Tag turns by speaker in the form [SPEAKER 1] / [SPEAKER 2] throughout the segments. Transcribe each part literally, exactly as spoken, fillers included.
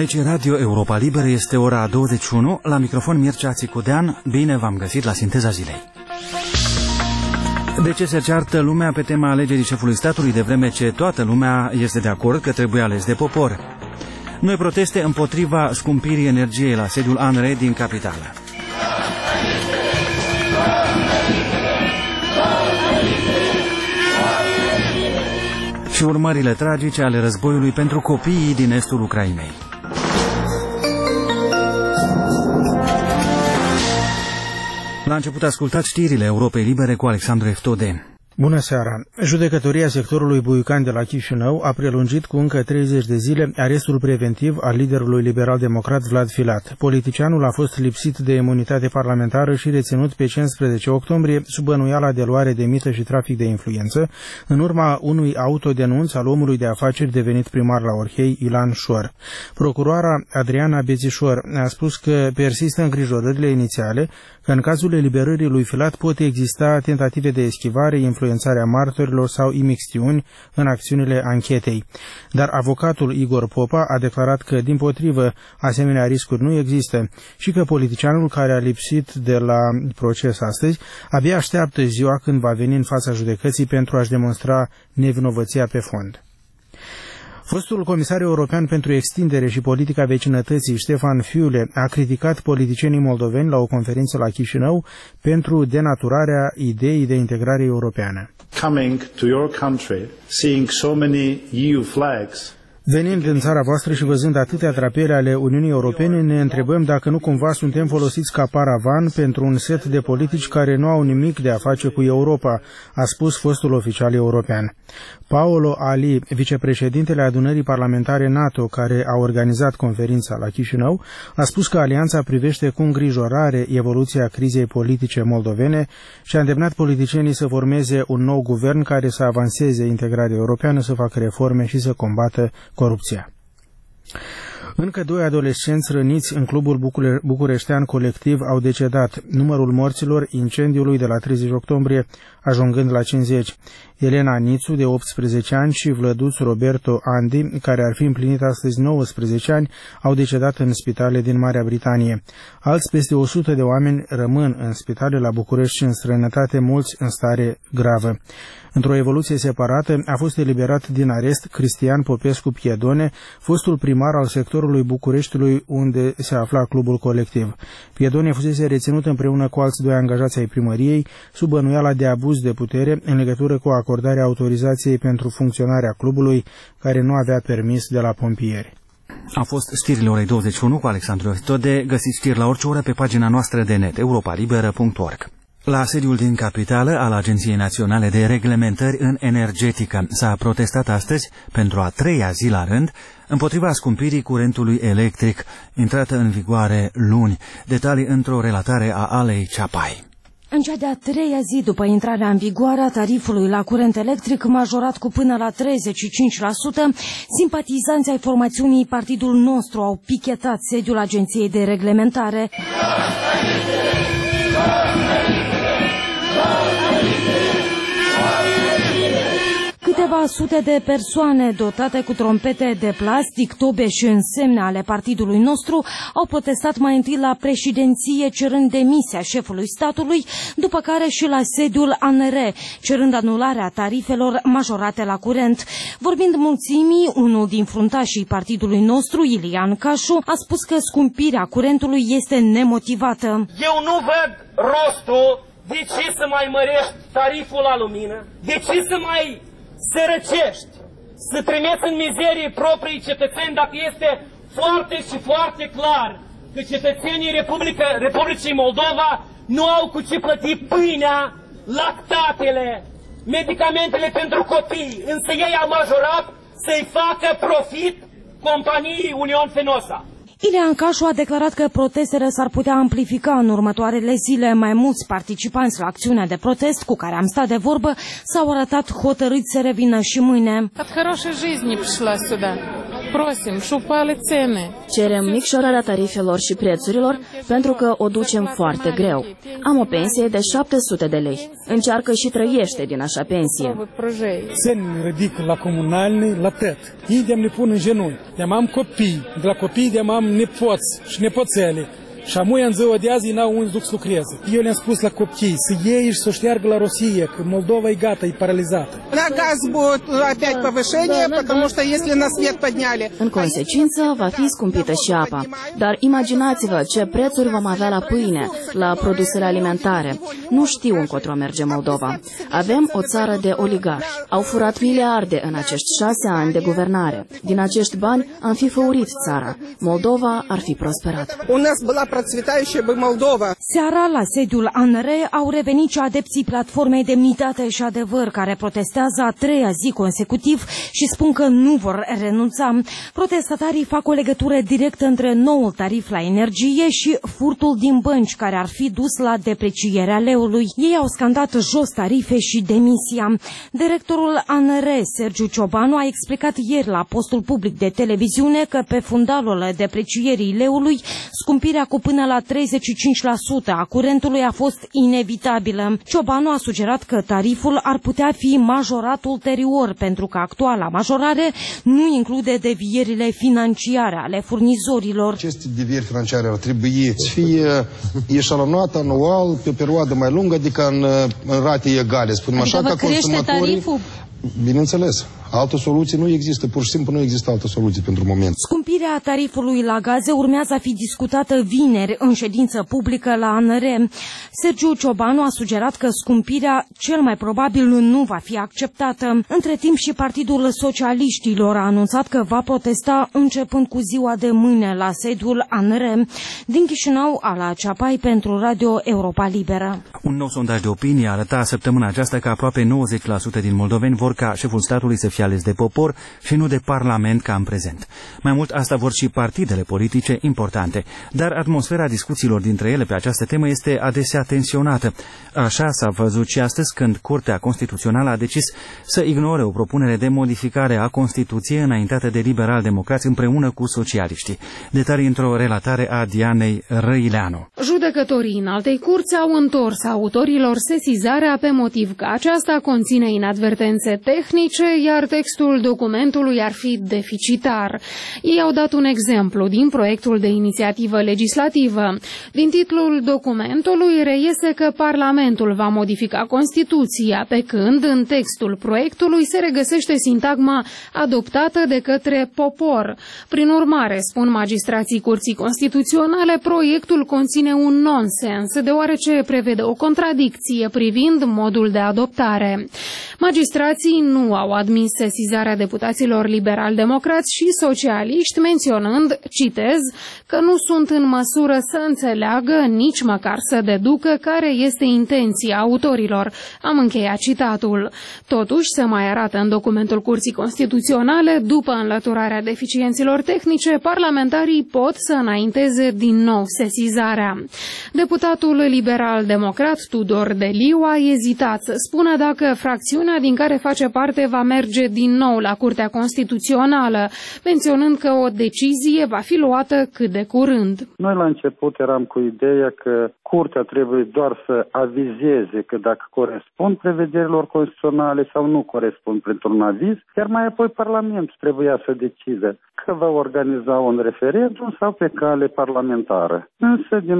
[SPEAKER 1] Aici Radio Europa Liberă, este ora douăzeci și unu, la microfon Mircea Țicudean. Bine v-am găsit la Sinteza Zilei. De ce se ceartă lumea pe tema alegerii șefului statului, de vreme ce toată lumea este de acord că trebuie ales de popor? Noi proteste împotriva scumpirii energiei la sediul A N R E din capitală. Și urmările tragice ale războiului pentru copiii din estul Ucrainei. La început ascultați știrile Europei Libere cu Alexandru Eftode.
[SPEAKER 2] Bună seara! Judecătoria sectorului Buicani de la Chișinău a prelungit cu încă treizeci de zile arestul preventiv al liderului liberal-democrat Vlad Filat. Politicianul a fost lipsit de imunitate parlamentară și reținut pe cincisprezece octombrie sub bănuiala de luare de mită și trafic de influență, în urma unui autodenunț al omului de afaceri devenit primar la Orhei, Ilan Șor. Procuroara Adriana Bețișor a spus că persistă îngrijorările inițiale că în cazul eliberării lui Filat pot exista tentative de eschivare, influențarea martorilor sau imixtiuni în acțiunile anchetei. Dar avocatul Igor Popa a declarat că, dimpotrivă, asemenea riscuri nu există și că politicianul care a lipsit de la proces astăzi abia așteaptă ziua când va veni în fața judecății pentru a-și demonstra nevinovăția pe fond. Fostul comisar european pentru extindere și politica vecinătății, Ștefan Füle, a criticat politicienii moldoveni la o conferință la Chișinău pentru denaturarea ideii de integrare europeană.
[SPEAKER 3] Coming to your country, seeing so many E U flags.
[SPEAKER 2] Venind în țara voastră și văzând atâtea drapele ale Uniunii Europene, ne întrebăm dacă nu cumva suntem folosiți ca paravan pentru un set de politici care nu au nimic de a face cu Europa, a spus fostul oficial european. Paolo Ali, vicepreședintele adunării parlamentare NATO, care a organizat conferința la Chișinău, a spus că alianța privește cu îngrijorare evoluția crizei politice moldovene și a îndemnat politicienii să formeze un nou guvern care să avanseze integrarea europeană, să facă reforme și să combată corupția. Încă doi adolescenți răniți în clubul Bucure- bucureștean colectiv au decedat, numărul morților incendiului de la treizeci octombrie ajungând la cincizeci. Elena Nițu, de optsprezece ani, și Vlăduț Roberto Andi, care ar fi împlinit astăzi nouăsprezece ani, au decedat în spitale din Marea Britanie. Alți peste o sută de oameni rămân în spitale la București și în străinătate, mulți în stare gravă. Într-o evoluție separată, a fost eliberat din arest Cristian Popescu Piedone, fostul primar al sectorului Bucureștiului, unde se afla clubul colectiv. Piedone fusese reținut împreună cu alți doi angajați ai primăriei, sub bănuiala de abuz de putere în legătură cu acordarea autorizației pentru funcționarea clubului, care nu avea permis de la pompieri.
[SPEAKER 1] A fost știrile orei douăzeci și unu cu Alexandru Eftode. Găsiți știri la orice oră pe pagina noastră de net, europa liberă punct org. La sediul din capitală al Agenției Naționale de Reglementări în Energetică s-a protestat astăzi, pentru a treia zi la rând, împotriva scumpirii curentului electric, intrată în vigoare luni. Detalii într-o relatare a Alei Ceapai.
[SPEAKER 4] În cea de-a treia zi după intrarea în vigoare a tarifului la curent electric, majorat cu până la treizeci și cinci la sută, simpatizanții ai formațiunii Partidul Nostru au pichetat sediul Agenției de Reglementare. Câteva sute de persoane dotate cu trompete de plastic, tobe și însemne ale Partidului Nostru au protestat mai întâi la președinție cerând demisia șefului statului, după care și la sediul A N R E, cerând anularea tarifelor majorate la curent. Vorbind mulțimii, unul din fruntașii Partidului Nostru, Ilian Cașu, a spus că scumpirea curentului este nemotivată.
[SPEAKER 5] Eu nu văd rostul de ce să mai mărești tariful la lumină, de ce să mai sărăcești, să trimiți în mizerie proprii cetățeni, dacă este foarte și foarte clar că cetățenii Republica, Republicii Moldova nu au cu ce plăti pâinea, lactatele, medicamentele pentru copii, însă ei au majorat să-i facă profit companiei Union Fenosa.
[SPEAKER 4] Ilian Cașu a declarat că protestele s-ar putea amplifica în următoarele zile. Mai mulți participanți la acțiunea de protest cu care am stat de vorbă s-au arătat hotărâți să revină și mâine.
[SPEAKER 6] просим, și упали цены.
[SPEAKER 7] Cerem micșorarea tarifelor și prețurilor pentru că o ducem foarte greu. Am o pensie de șapte sute de lei. Încearcă și trăiește din așa pensie.
[SPEAKER 8] Țăni ridic la comunalni, la tot. Ei de-am le pun în genunchi. De-am am copii, de la copii de-am am nepoți și nepoțele. Și amuia în ziua de azi n-au unde duc să lucreze. Eu le-am spus la copii să iei și să o șteargă la Rusia, că Moldova e gata, e paralizată.
[SPEAKER 9] La gaz будет опять повышение, потому что если на свет подняли.
[SPEAKER 7] În consecință, va fi scumpită și apa. Dar imaginați-vă ce prețuri vom avea la pâine, la produsele alimentare. Nu știu încotro merge Moldova. Avem o țară de oligarhi. Au furat miliarde în acești șase ani de guvernare. Din acești bani am fi făurit țara. Moldova ar fi prosperat.
[SPEAKER 9] У нас была процветающая бы Молдова.
[SPEAKER 4] Seara, la sediul A N R, au revenit și adepții platformei Demnitate și Adevăr, care protestează a treia zi consecutiv și spun că nu vor renunța. Protestatarii fac o legătură directă între noul tarif la energie și furtul din bănci, care ar fi dus la deprecierea leului. Ei au scandat jos tarife și demisia. Directorul A N R, Sergiu Ciobanu, a explicat ieri la postul public de televiziune că pe fundalul deprecierii leului, scumpirea cu până la treizeci și cinci la sută a curentului a fost inevitabilă. Ciobanu a sugerat că tariful ar putea fi majorat ulterior, pentru că actuala majorare nu include devierile financiare ale furnizorilor.
[SPEAKER 10] Aceste devieri financiare ar trebui să fie eșalonate anual pe o perioadă mai lungă, adică în, în rate egale, spunem
[SPEAKER 6] adică
[SPEAKER 10] așa, ca consumatorii.
[SPEAKER 6] Tariful?
[SPEAKER 10] Bineînțeles. Altă soluție nu există, pur și simplu nu există altă soluție pentru moment.
[SPEAKER 4] Scumpirea tarifului la gaze urmează a fi discutată vineri în ședință publică la A N R. Sergiu Ciobanu a sugerat că scumpirea cel mai probabil nu va fi acceptată. Între timp și Partidul Socialiștilor a anunțat că va protesta începând cu ziua de mâine la sediul A N R. Din Chișinău, Ala Ceapai pentru Radio Europa Liberă.
[SPEAKER 1] Un nou sondaj de opinie arăta săptămâna aceasta că aproape nouăzeci la sută din moldoveni vor ca șeful statului să fie ales de popor și nu de parlament ca în prezent. Mai mult, asta vor și partidele politice importante, dar atmosfera discuțiilor dintre ele pe această temă este adesea tensionată. Așa s-a văzut și astăzi, când Curtea Constituțională a decis să ignore o propunere de modificare a Constituției înaintată de liberal-democrați împreună cu socialiștii. Detalii într-o relatare a Dianei Răileanu.
[SPEAKER 11] Judecătorii înaltei curți au întors autorilor sesizarea pe motiv că aceasta conține inadvertențe tehnice, iar textul documentului ar fi deficitar. Ei au dat un exemplu din proiectul de inițiativă legislativă. Din titlul documentului reiese că Parlamentul va modifica Constituția, pe când în textul proiectului se regăsește sintagma adoptată de către popor. Prin urmare, spun magistrații Curții Constituționale, proiectul conține un nonsens, deoarece prevede o contradicție privind modul de adoptare. Magistrații nu au admis sesizarea deputaților liberal-democrați și socialiști, menționând, citez, că nu sunt în măsură să înțeleagă, nici măcar să deducă care este intenția autorilor. Am încheiat citatul. Totuși, se mai arată în documentul Curții Constituționale, după înlăturarea deficienților tehnice, parlamentarii pot să înainteze din nou sesizarea. Deputatul liberal-democrat Tudor Deliu a ezitat să spună dacă fracțiunea din care face parte va merge din nou la Curtea Constituțională, menționând că o decizie va fi luată cât de curând.
[SPEAKER 12] Noi la început eram cu ideea că Curtea trebuie doar să avizeze că dacă corespund prevederilor constituționale sau nu corespund printr-un aviz, iar mai apoi Parlamentul trebuia să decide că va organiza un referendum sau pe cale parlamentară. Însă, din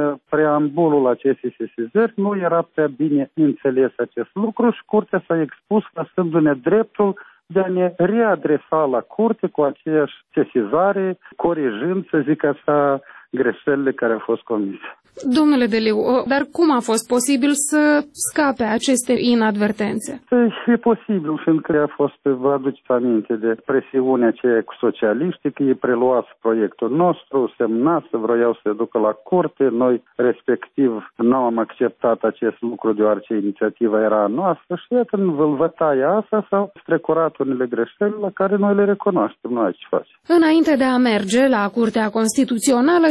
[SPEAKER 12] preambulul acestei sesizări, nu era prea bine înțeles acest lucru și Curtea s-a expus lăsându-ne dreptul de a ne readresa la Curte cu aceeași sesizare, corijând, să zic așa, greșelile care au fost comise.
[SPEAKER 11] Domnule Deliu, dar cum a fost posibil să scape aceste inadvertențe?
[SPEAKER 12] E posibil, fiindcă a fost, vă aduceți aminte de presiunea aceea cu socialiștii, că ei preluați proiectul nostru, semnați, vroiau să se ducă la curte, noi respectiv nu am acceptat acest lucru deoarece inițiativa era a noastră și iată, în vălvătaia asta s-au strecurat unele greșeli la care noi le recunoaștem, noi ce facem.
[SPEAKER 11] Înainte de a merge la Curtea Constituțională,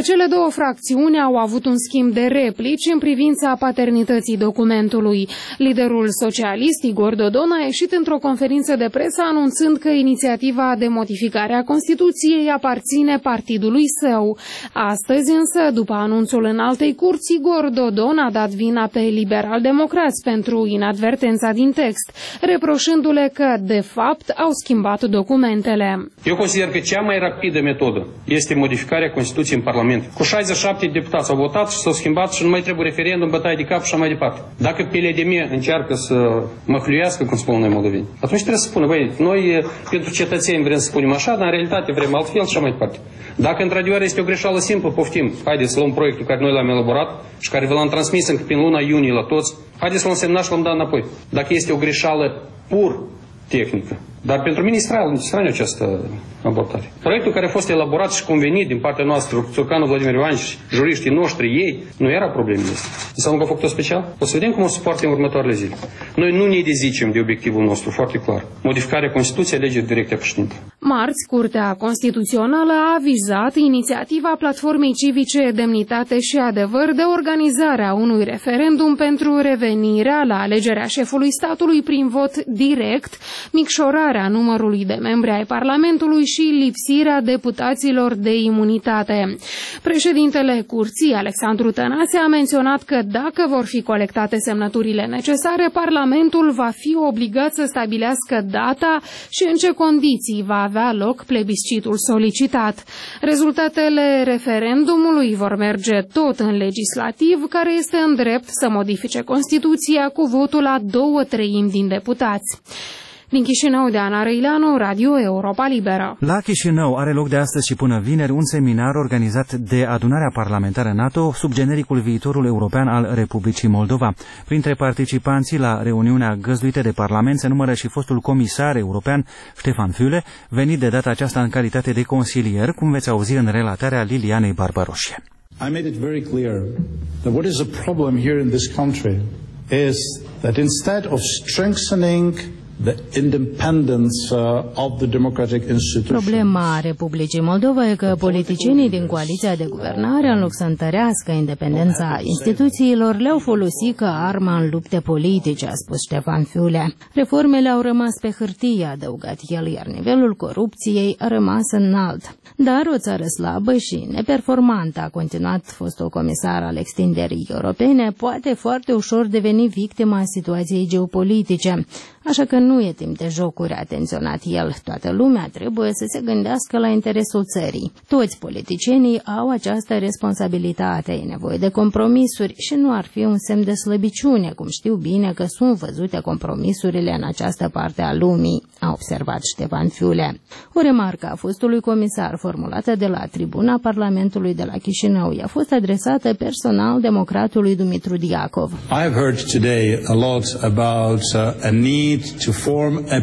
[SPEAKER 11] Cele două fracțiuni au avut un schimb de replici în privința paternității documentului. Liderul socialist Igor Dodon a ieșit într-o conferință de presă anunțând că inițiativa de modificare a Constituției aparține partidului său. Astăzi însă, după anunțul înaltei curți, Igor Dodon a dat vina pe liberal-democrați pentru inadvertența din text, reproșându-le că, de fapt, au schimbat documentele.
[SPEAKER 13] Eu consider că cea mai rapidă metodă este modificarea Constituției în Parlament. Cu șaizeci și șapte deputați au votat și s-au schimbat și nu mai trebuie referendum, bătaie de cap și așa mai departe. Dacă P L D M încearcă să măhluiască, cum spunem noi moldoveni, atunci trebuie să spună, băi, noi pentru cetățeni vrem să spunem așa, dar în realitate vrem altfel și așa mai departe. Dacă într-adevăr este o greșeală simplă, poftim. Haideți să luăm proiectul care noi l-am elaborat și care vi l-am transmis încă prin luna iunie la toți. Haideți să l însemnați și l-am dat înapoi. Dacă este o greșeală pur tehnică. Dar pentru mine e straniu această abordare. Proiectul care a fost elaborat și convenit din partea noastră, Țurcanu Vladimir Ioan și juriștii noștri, ei, nu era problemă asta. Înseamnă că a făcut-o special? O să vedem cum o să suporte în următoarele zile. Noi nu ne dezicem de obiectivul nostru, foarte clar. Modificarea Constituției, alegeri directe a președintelui.
[SPEAKER 11] Marți, Curtea Constituțională a avizat inițiativa Platformei Civice Demnitate și Adevăr de organizarea unui referendum pentru revenirea la alegerea șefului statului prin vot direct, micșorarea numărului de membri ai Parlamentului și lipsirea deputaților de imunitate. Președintele Curții, Alexandru Tănase, a menționat că dacă vor fi colectate semnăturile necesare, Parlamentul va fi obligat să stabilească data și în ce condiții va avea loc plebiscitul solicitat. Rezultatele referendumului vor merge tot în legislativ, care este în drept să modifice Constituția cu votul a două treimi din deputați. Din Chișinău, de Ana Răileanu, Radio Europa Liberă.
[SPEAKER 1] La Chișinău are loc de astăzi și până vineri un seminar organizat de Adunarea Parlamentară NATO sub genericul Viitorul European al Republicii Moldova. Printre participanții la reuniunea găzduită de Parlament se numără și fostul comisar european Ștefan Füle, venit de data aceasta în calitate de consilier, cum veți auzi în relatarea Lilianei Barbaroșie.
[SPEAKER 3] I made it very clear that what is a problem here in this country is that instead of strengthening the independence uh, of the democratic institutions.
[SPEAKER 14] Problema Republicii Moldova e că politicienii din coaliția de guvernare, în loc să întărească independența instituțiilor, le-au folosit ca armă în lupte politice, a spus Ștefan Füle. Reformele au rămas pe hârtie, a adăugat el, iar nivelul corupției a rămas înalt. Dar o țară slabă și neperformantă, a continuat fostul comisar al extinderii europene, poate foarte ușor deveni victima situației geopolitice. Așa că nu e timp de jocuri, a atenționat el. Toată lumea trebuie să se gândească la interesul țării. Toți politicienii au această responsabilitate, e nevoie de compromisuri și nu ar fi un semn de slăbiciune, cum știu bine că sunt văzute compromisurile în această parte a lumii, a observat Ștefan Füle. O remarcă a fostului comisar formulată de la tribuna Parlamentului de la Chișinău i-a fost adresată personal democratului Dumitru Diacov.
[SPEAKER 15] I've heard today a lot about uh, a need to form a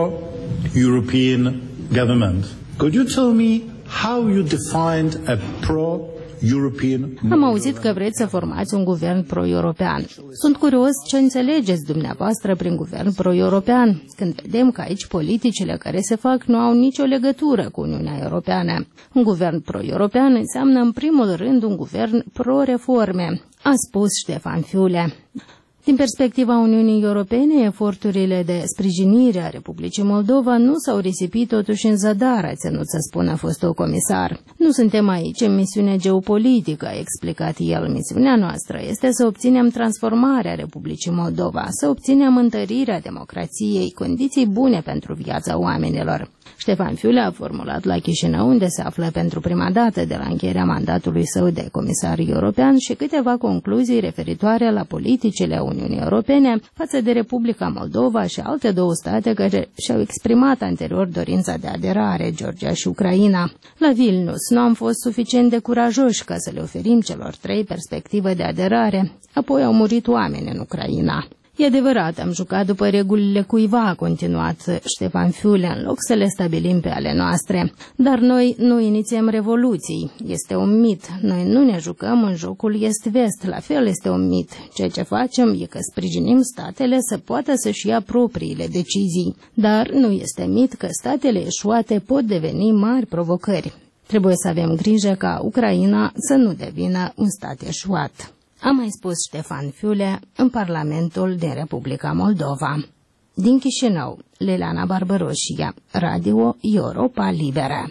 [SPEAKER 15] pro-European government. Could you tell me how you defined a pro-European?
[SPEAKER 14] Am auzit că vreți să formați un guvern pro-european. Sunt curios ce înțelegeți dumneavoastră prin guvern pro-european, când vedem că aici politicile care se fac nu au nicio legătură cu Uniunea Europeană. Un guvern pro-european înseamnă în primul rând un guvern pro-reforme, a spus Ștefan Füle. Din perspectiva Uniunii Europene, eforturile de sprijinire a Republicii Moldova nu s-au risipit totuși în zadar, a ținut să spună fostul comisar. Nu suntem aici în misiune geopolitică, a explicat el. Misiunea noastră este să obținem transformarea Republicii Moldova, să obținem întărirea democrației, condiții bune pentru viața oamenilor. Ștefan Füle a formulat la Chișinău, unde se află pentru prima dată de la încheierea mandatului său de comisar european, și câteva concluzii referitoare la politicile Uniunii Europene față de Republica Moldova și alte două state care și-au exprimat anterior dorința de aderare, Georgia și Ucraina. La Vilnius nu am fost suficient de curajoși ca să le oferim celor trei perspectivă de aderare, apoi au murit oameni în Ucraina. E adevărat, am jucat după regulile cuiva, a continuat Ștefan Füle, în loc să le stabilim pe ale noastre. Dar noi nu inițiem revoluții. Este un mit. Noi nu ne jucăm în jocul est-vest. La fel este un mit. Ceea ce facem e că sprijinim statele să poată să-și ia propriile decizii. Dar nu este mit că statele eșuate pot deveni mari provocări. Trebuie să avem grijă ca Ucraina să nu devină un stat eșuat. A mai spus Ștefan Fiule în Parlamentul din Republica Moldova. Din Chișinău, Liliana Barbaroșia, Radio Europa Liberă.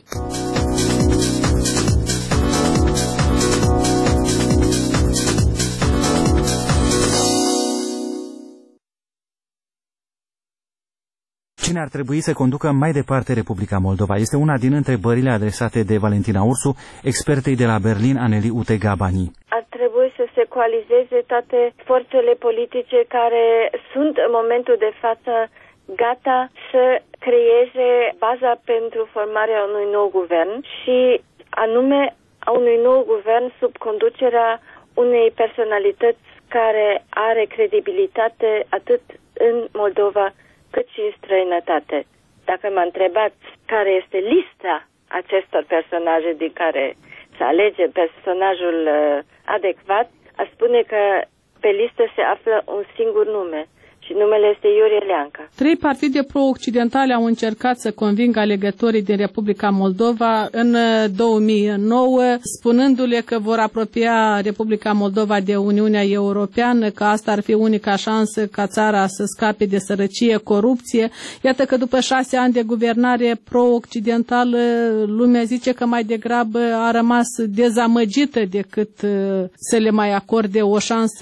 [SPEAKER 1] Cine ar trebui să conducă mai departe Republica Moldova? Este una din întrebările adresate de Valentina Ursu, expertei de la Berlin, Aneli Utegabani.
[SPEAKER 16] Ar trebui să se coalizeze toate forțele politice care sunt în momentul de față gata să creeze baza pentru formarea unui nou guvern și anume a unui nou guvern sub conducerea unei personalități care are credibilitate atât în Moldova cât și în străinătate. Dacă m-a întrebat care este lista acestor personaje din care să alege personajul adecvat, aș spune că pe listă se află un singur nume și numele este Iurie Leancă.
[SPEAKER 6] Trei partide pro-occidentale au încercat să convingă alegătorii din Republica Moldova în două mii nouă, spunându-le că vor apropia Republica Moldova de Uniunea Europeană, că asta ar fi unica șansă ca țara să scape de sărăcie, corupție. Iată că după șase ani de guvernare pro-occidentală, lumea zice că mai degrabă a rămas dezamăgită decât să le mai acorde o șansă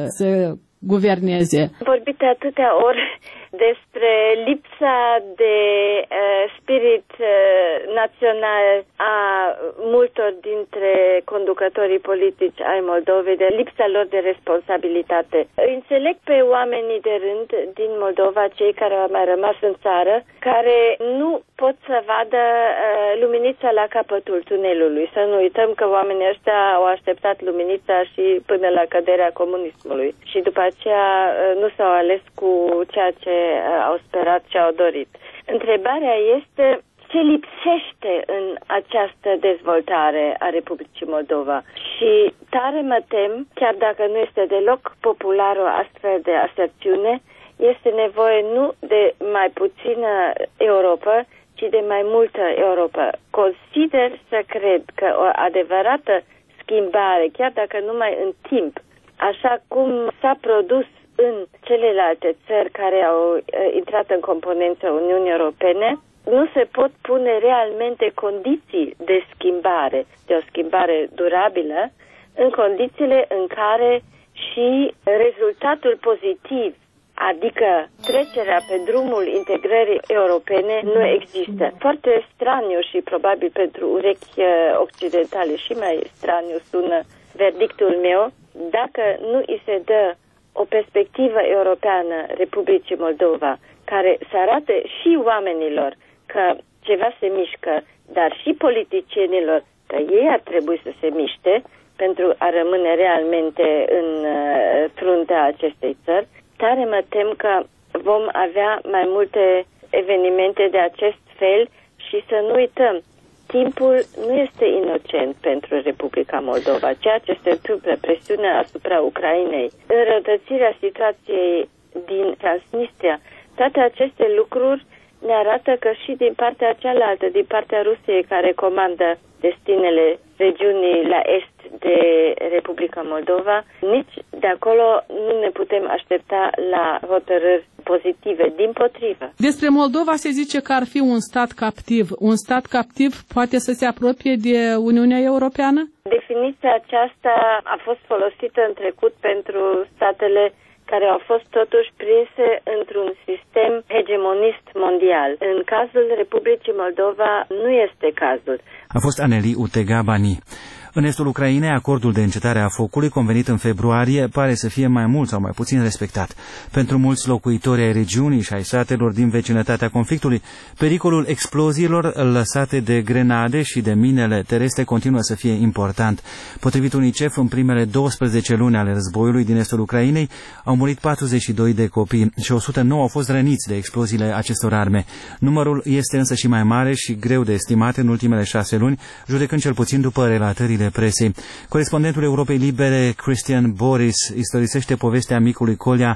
[SPEAKER 6] să guverneze.
[SPEAKER 16] Am vorbit de atâtea ori despre lipsa de uh, spirit uh, național a multor dintre conducătorii politici ai Moldovei, de lipsa lor de responsabilitate. Înțeleg pe oamenii de rând din Moldova, cei care au mai rămas în țară, care nu pot să vadă uh, luminița la capătul tunelului. Să nu uităm că oamenii ăștia au așteptat luminița și până la căderea comunismului. Și după aceea uh, nu s-au ales cu ceea ce au sperat și au dorit. Întrebarea este ce lipsește în această dezvoltare a Republicii Moldova. Și tare mă tem, chiar dacă nu este deloc popular o astfel de aserțiune, este nevoie nu de mai puțină Europa, ci de mai multă Europa. Consider să cred că o adevărată schimbare, chiar dacă numai în timp, așa cum s-a produs în celelalte țări care au uh, intrat în componența Uniunii Europene, nu se pot pune realmente condiții de schimbare, de o schimbare durabilă, în condițiile în care și rezultatul pozitiv, adică trecerea pe drumul integrării europene, nu există. Foarte straniu și probabil pentru urechi occidentale și mai straniu sună verdictul meu, dacă nu îi se dă o perspectivă europeană Republicii Moldova, care să arate și oamenilor că ceva se mișcă, dar și politicienilor că ei ar trebui să se miște pentru a rămâne realmente în fruntea acestei țări, tare mă tem că vom avea mai multe evenimente de acest fel și să nu uităm, timpul nu este inocent pentru Republica Moldova. Ceea ce se întâmplă, presiunea asupra Ucrainei, înrăutățirea situației din Transnistria, toate aceste lucruri ne arată că și din partea cealaltă, din partea Rusiei, care comandă destinele regiunii la est de Republica Moldova, nici de acolo nu ne putem aștepta la hotărâri pozitive, dimpotrivă.
[SPEAKER 6] Despre Moldova se zice că ar fi un stat captiv. Un stat captiv poate să se apropie de Uniunea Europeană?
[SPEAKER 16] Definiția aceasta a fost folosită în trecut pentru statele care au fost totuși prinse într-un sistem hegemonist mondial. În cazul Republicii Moldova nu este cazul.
[SPEAKER 1] A fost Aneli Utegabani. În estul Ucrainei, acordul de încetare a focului convenit în februarie pare să fie mai mult sau mai puțin respectat. Pentru mulți locuitori ai regiunii și ai satelor din vecinătatea conflictului, pericolul exploziilor lăsate de grenade și de minele terestre continuă să fie important. Potrivit UNICEF, în primele douăsprezece luni ale războiului din estul Ucrainei, au murit patruzeci și doi de copii și o sută nouă au fost răniți de exploziile acestor arme. Numărul este însă și mai mare și greu de estimat în ultimele șase luni, judecând cel puțin după relatările presei. Corespondentul Europei Libere, Christian Boris, istorisește povestea micului Colia,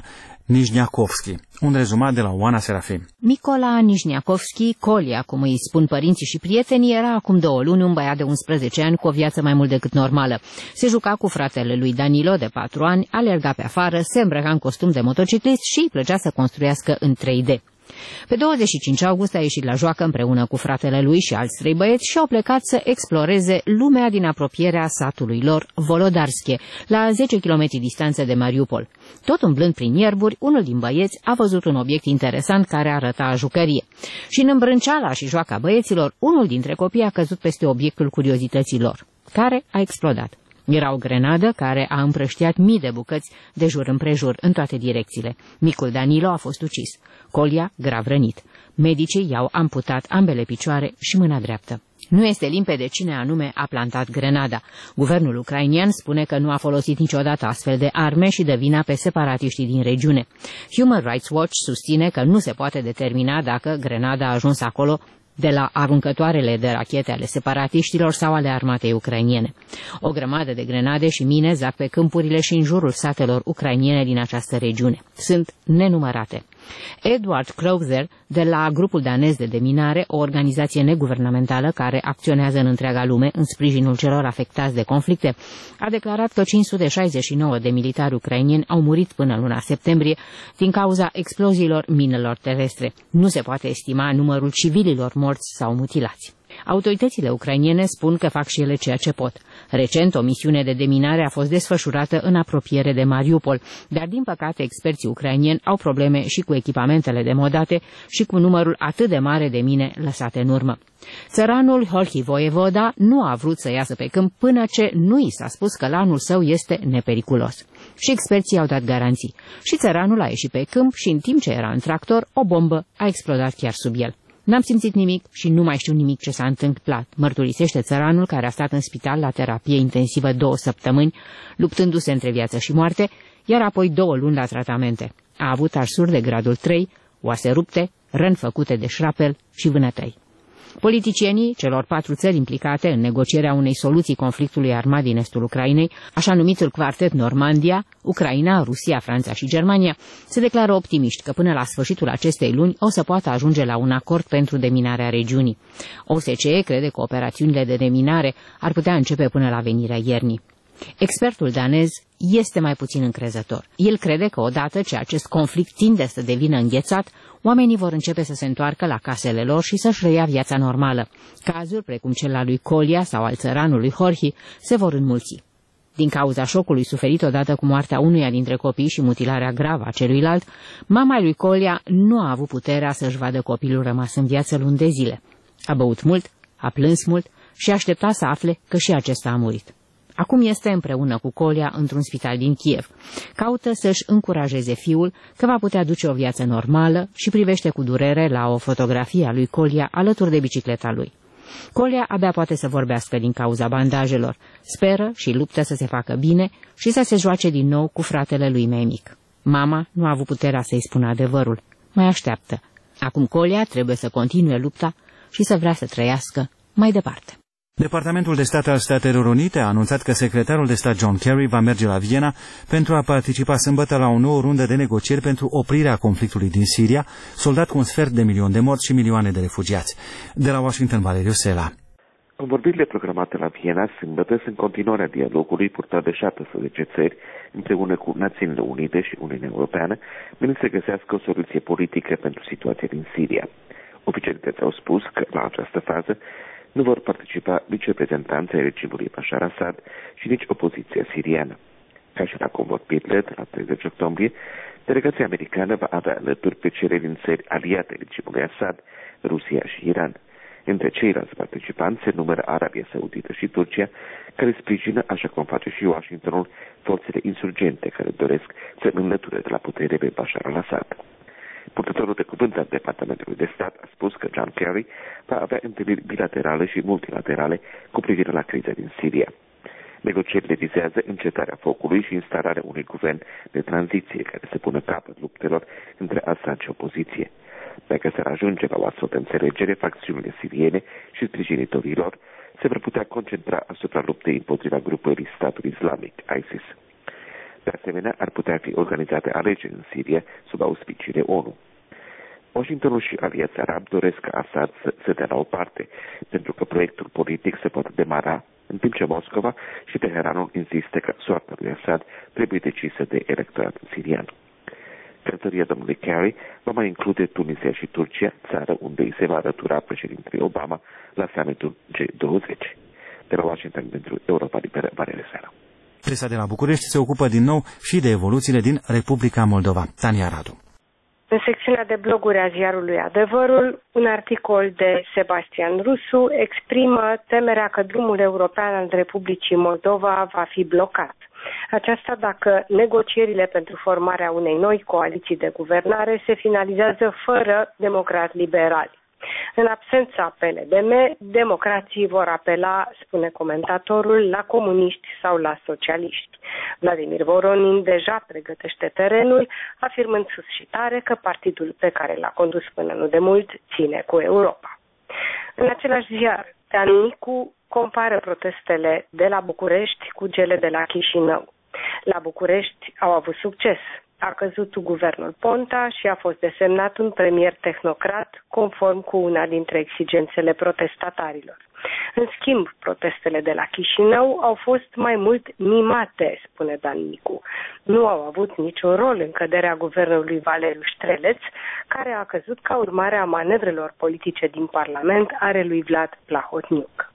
[SPEAKER 1] Nijniakovski. Un rezumat de la Oana Serafim.
[SPEAKER 17] Micola Nijniakovski, Colia, cum îi spun părinții și prietenii, era acum două luni un băiat de unsprezece ani cu o viață mai mult decât normală. Se juca cu fratele lui Danilo, de patru ani, alerga pe afară, se îmbrăca în costum de motociclist și îi plăcea să construiască în trei D. Pe douăzeci și cinci august a ieșit la joacă împreună cu fratele lui și alți trei băieți și au plecat să exploreze lumea din apropierea satului lor, Volodarske, la zece kilometri distanță de Mariupol. Tot umblând prin ierburi, unul din băieți a văzut un obiect interesant care arăta jucărie. Și în îmbrânceala și joaca băieților, unul dintre copii a căzut peste obiectul curiozității lor, care a explodat. Era o grenadă care a împrăștiat mii de bucăți de jur împrejur în toate direcțiile. Micul Danilo a fost ucis. Colia grav rănit. Medicii i-au amputat ambele picioare și mâna dreaptă. Nu este limpede cine anume a plantat grenada. Guvernul ucrainian spune că nu a folosit niciodată astfel de arme și dă vina pe separatiștii din regiune. Human Rights Watch susține că nu se poate determina dacă grenada a ajuns acolo de la aruncătoarele de rachete ale separatiștilor sau ale armatei ucrainiene. O grămadă de grenade și mine zac pe câmpurile și în jurul satelor ucrainiene din această regiune. Sunt nenumărate. Edward Crowther, de la grupul danez de deminare, o organizație neguvernamentală care acționează în întreaga lume în sprijinul celor afectați de conflicte, a declarat că cinci sute șaizeci și nouă de militari ucrainieni au murit până în luna septembrie din cauza exploziilor minelor terestre. Nu se poate estima numărul civililor morți sau mutilați. Autoritățile ucrainiene spun că fac și ele ceea ce pot. Recent, o misiune de deminare a fost desfășurată în apropiere de Mariupol, dar din păcate experții ucrainieni au probleme și cu echipamentele demodate și cu numărul atât de mare de mine lăsate în urmă. Țăranul Horhi Voievoda nu a vrut să iasă pe câmp până ce nu i s-a spus că lanul său este nepericulos. Și experții au dat garanții. Și țăranul a ieșit pe câmp și în timp ce era în tractor, o bombă a explodat chiar sub el. N-am simțit nimic și nu mai știu nimic ce s-a întâmplat, mărturisește țăranul care a stat în spital la terapie intensivă două săptămâni, luptându-se între viață și moarte, iar apoi două luni la tratamente. A avut arsuri de gradul trei, oase rupte, răni făcute de șrapel și vânătăi. Politicienii celor patru țări implicate în negocierea unei soluții conflictului armat din estul Ucrainei, așa numitul Quartet Normandia, Ucraina, Rusia, Franța și Germania, se declară optimiști că până la sfârșitul acestei luni o să poată ajunge la un acord pentru deminarea regiunii. O S C E crede că operațiunile de deminare ar putea începe până la venirea iernii. Expertul danez este mai puțin încrezător. El crede că odată ce acest conflict tinde să devină înghețat, oamenii vor începe să se întoarcă la casele lor și să-și reia viața normală. Cazuri precum cel al lui Colia sau al țăranului Horhi se vor înmulți. Din cauza șocului suferit odată cu moartea unuia dintre copii și mutilarea gravă a celuilalt, mama lui Colia nu a avut puterea să-și vadă copilul rămas în viață luni de zile. A băut mult, a plâns mult și aștepta să afle că și acesta a murit. Acum este împreună cu Colia într-un spital din Kiev. Caută să-și încurajeze fiul că va putea duce o viață normală și privește cu durere la o fotografie a lui Colia alături de bicicleta lui. Colia abia poate să vorbească din cauza bandajelor. Speră și luptă să se facă bine și să se joace din nou cu fratele lui mai mic. Mama nu a avut puterea să-i spună adevărul. Mai așteaptă. Acum Colia trebuie să continue lupta și să vrea să trăiască mai departe.
[SPEAKER 1] Departamentul de stat al Statelor Unite a anunțat că secretarul de stat John Kerry va merge la Viena pentru a participa sâmbătă la o nouă rundă de negocieri pentru oprirea conflictului din Siria, soldat cu un sfert de milion de morți și milioane de refugiați. De la Washington, Valeriu Sela.
[SPEAKER 18] Convorbirile programate la Viena sâmbătă sunt continuarea dialogului purtat de șaptesprezece țări împreună cu Națiunile Unite și Uniunea Europeană, menit să găsească o soluție politică pentru situația din Siria. Oficialitățile au spus că la această fază nu vor participa nici reprezentanții ai regimului Bashar Assad și nici opoziția siriană. Ca și la convorbirile de la treizeci octombrie, delegația americană va avea alături pe cele din țări aliate regimului Assad, Rusia și Iran. Între ceilalți participanți se numără Arabia Saudită și Turcia, care sprijină, așa cum face și Washingtonul, forțele insurgente care doresc să înlăture de la putere pe Bashar al-Assad. Purtătorul de cuvânt al Departamentului de Stat a spus că John Kerry va avea întâlniri bilaterale și multilaterale cu privire la criza din Siria. Negocierile vizează încetarea focului și instalarea unui guvern de tranziție care să pună capăt luptelor între Assad și opoziție. Dacă s-ar ajunge la o astfel de înțelegere, facțiunile siriene și sprijinitorii lor se vor putea concentra asupra luptei împotriva grupării Statul Islamic, ISIS. De asemenea, ar putea fi organizate alegeri în Siria sub auspiciile ONU. Washingtonul și aliații arabi doresc ca Assad să se dea la o parte, pentru că proiectul politic se poate demara, în timp ce Moscova și Teheranul insistă că soarta lui Assad trebuie decisă de electoratul sirian. Călătoria domnului Kerry va mai include Tunisia și Turcia, țară unde îi se va alătura președintele Obama la summitul G douăzeci. De la Washington pentru Europa Liberă, Valerie Seara.
[SPEAKER 1] Presa de la București se ocupă din nou și de evoluțiile din Republica Moldova. Tania Radu.
[SPEAKER 19] În secțiunea de bloguri a ziarului Adevărul, un articol de Sebastian Rusu exprimă temerea că drumul european al Republicii Moldova va fi blocat. Aceasta dacă negocierile pentru formarea unei noi coaliții de guvernare se finalizează fără democrați liberali. În absența P L D M, democrații vor apela, spune comentatorul, la comuniști sau la socialiști. Vladimir Voronin deja pregătește terenul, afirmând sus și tare că partidul pe care l-a condus până nu de mult ține cu Europa. În același ziar, Dan Nicu compară protestele de la București cu cele de la Chișinău. La București au avut succes. A căzut guvernul Ponta și a fost desemnat un premier tehnocrat, conform cu una dintre exigențele protestatarilor. În schimb, protestele de la Chișinău au fost mai mult mimate, spune Dan Nicu. Nu au avut niciun rol în căderea guvernului Valeriu Ștreleț, care a căzut ca urmare a manevrelor politice din Parlament ale lui Vlad Plahotniuc.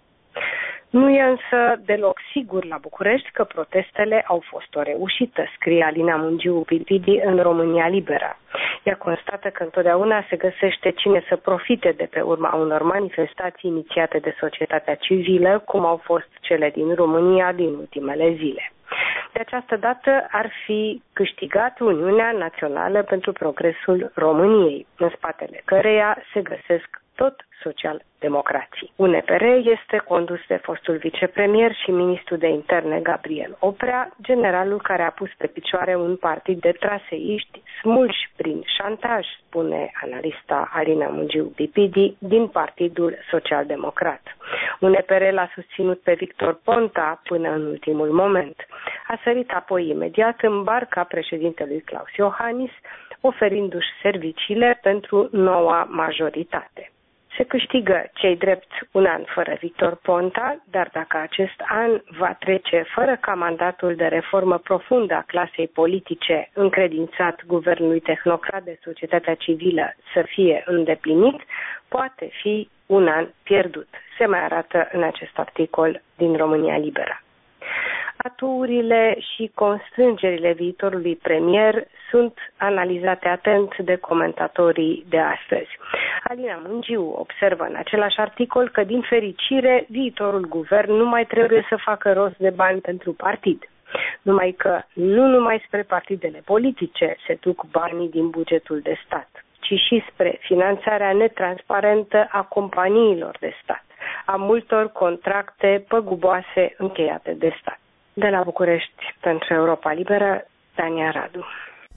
[SPEAKER 19] Nu e însă deloc sigur la București că protestele au fost o reușită, scrie Alina Mungiu Pipidi în România Liberă. Ea constată că întotdeauna se găsește cine să profite de pe urma unor manifestații inițiate de societatea civilă, cum au fost cele din România din ultimele zile. De această dată ar fi câștigat Uniunea Națională pentru Progresul României, în spatele căreia se găsesc tot social-democrații. U N P R este condus de fostul vicepremier și ministru de interne Gabriel Oprea, generalul care a pus pe picioare un partid de traseiști smulși prin șantaj, spune analista Alina Mungiu Pipidi din Partidul Social-Democrat. U N P R l-a susținut pe Victor Ponta până în ultimul moment. A sărit apoi imediat în barca președintelui Klaus Iohannis, oferindu-și serviciile pentru noua majoritate. Se câștigă cei drept un an fără Victor Ponta, dar dacă acest an va trece fără ca mandatul de reformă profundă a clasei politice încredințat guvernului tehnocrat de societatea civilă să fie îndeplinit, poate fi un an pierdut. Se mai arată în acest articol din România Liberă. Aturile și constrângerile viitorului premier sunt analizate atent de comentatorii de astăzi. Alina Mungiu observă în același articol că, din fericire, viitorul guvern nu mai trebuie să facă rost de bani pentru partid. Numai că nu numai spre partidele politice se duc banii din bugetul de stat, ci și spre finanțarea netransparentă a companiilor de stat, a multor contracte păguboase încheiate de stat. De la București, pentru Europa Liberă, Tania Radu.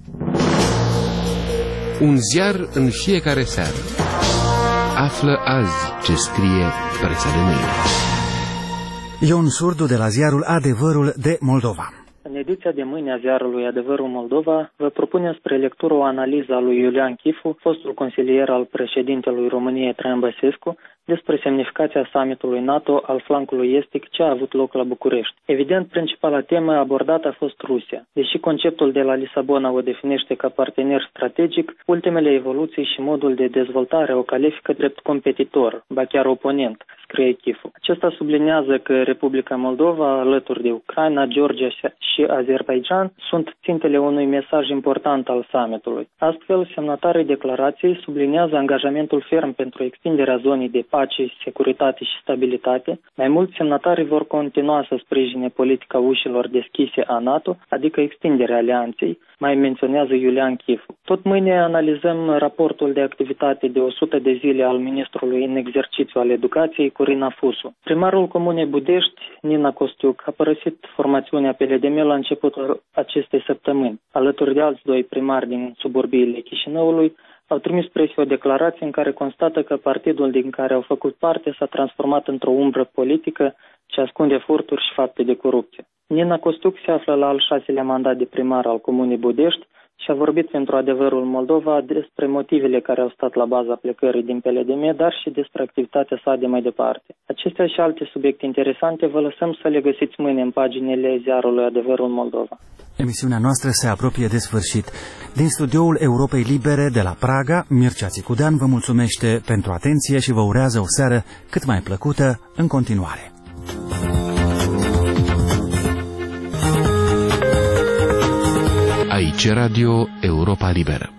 [SPEAKER 20] Un ziar în fiecare seară. Află azi ce scrie presa de mâine.
[SPEAKER 1] Ion Surdu de la ziarul Adevărul de Moldova.
[SPEAKER 21] În ediția de mâine a ziarului Adevărul Moldova vă propunem spre lectură o analiză a lui Iulian Chifu, fostul consilier al președintelui României Traian Băsescu, despre semnificația summitului NATO al flancului estic ce a avut loc la București. Evident, principala temă abordată a fost Rusia. Deși conceptul de la Lisabona o definește ca partener strategic, ultimele evoluții și modul de dezvoltare o califică drept competitor, ba chiar oponent, scrie Chifu. Acesta sublinează că Republica Moldova, alături de Ucraina, Georgia și Azerbaidjan, sunt țintele unui mesaj important al summitului. Astfel, semnatarii declarației subliniază angajamentul ferm pentru extinderea zonei de pace, securitate și stabilitate. Mai mult, semnatarii vor continua să sprijine politica ușilor deschise a NATO, adică extinderea alianței, mai menționează Iulian Chifu. Tot mâine analizăm raportul de activitate de o sută de zile al ministrului în exercițiu al educației, Corina Fusu. Primarul Comunei Budești, Nina Costiuc, a părăsit formațiunea P L D M la începutul acestei săptămâni. Alături de alți doi primari din suburbiile Chișinăului, Au trimis presiei o declarație în care constată că partidul din care au făcut parte s-a transformat într-o umbră politică ce ascunde furturi și fapte de corupție. Nina Costuc se află la al șaselea mandat de primar al Comunei Budești și a vorbit pentru Adevărul Moldova despre motivele care au stat la baza plecării din P L D M, dar și despre activitatea sa de mai departe. Acestea și alte subiecte interesante vă lăsăm să le găsiți mâine în paginile ziarului Adevărul Moldova.
[SPEAKER 1] Emisiunea noastră se apropie de sfârșit. Din studioul Europei Libere de la Praga, Mircea Țicudean vă mulțumește pentru atenție și vă urează o seară cât mai plăcută în continuare.
[SPEAKER 20] Aici Radio Europa Liberă.